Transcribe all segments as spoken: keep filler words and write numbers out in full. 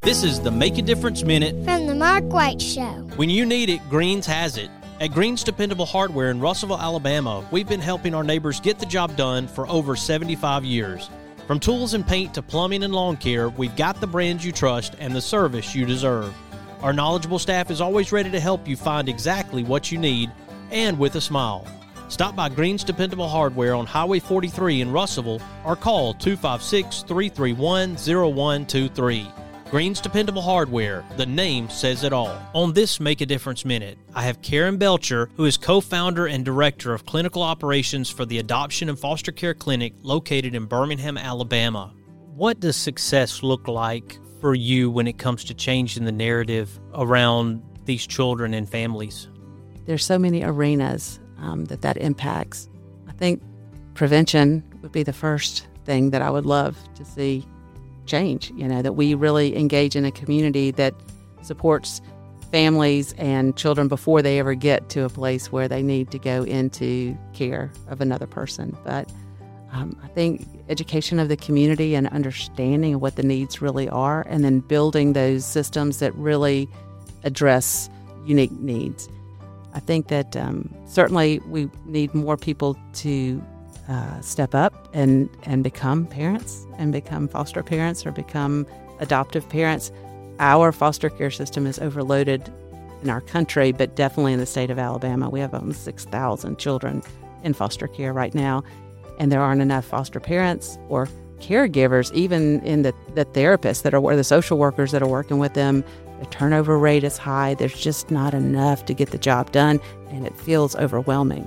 This is the Make a Difference Minute from the Mark White Show. When you need it, Greens has it. At Greens Dependable Hardware in Russellville, Alabama, we've been helping our neighbors get the job done for over seventy-five years. From tools and paint to plumbing and lawn care, we've got the brands you trust and the service you deserve. Our knowledgeable staff is always ready to help you find exactly what you need, and with a smile. Stop by Greens Dependable Hardware on Highway forty-three in Russellville or call two five six, three three one, zero one two three. Greens Dependable Hardware, the name says it all. On this Make a Difference Minute, I have Karen Belcher, who is co-founder and director of clinical operations for the Adoption and Foster Care Clinic located in Birmingham, Alabama. What does success look like for you when it comes to changing the narrative around these children and families? There's so many arenas um, that that impacts. I think prevention would be the first thing that I would love to see change, you know, that we really engage in a community that supports families and children before they ever get to a place where they need to go into care of another person. But um, I think education of the community and understanding of what the needs really are, and then building those systems that really address unique needs. I think that um, certainly we need more people to Uh, step up and, and become parents and become foster parents or become adoptive parents. Our foster care system is overloaded in our country, but definitely in the state of Alabama. We have almost six thousand children in foster care right now, and there aren't enough foster parents or caregivers, even in the, the therapists that are, or the social workers that are working with them. The turnover rate is high. There's just not enough to get the job done, and it feels overwhelming.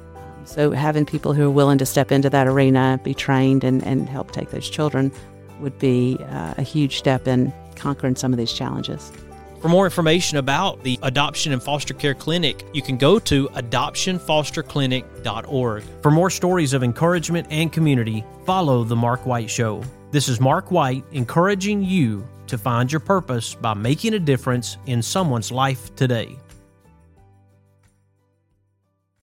So having people who are willing to step into that arena, be trained, and, and help take those children would be uh, a huge step in conquering some of these challenges. For more information about the Adoption and Foster Care Clinic, you can go to adoption foster clinic dot org. For more stories of encouragement and community, follow The Mark White Show. This is Mark White encouraging you to find your purpose by making a difference in someone's life today.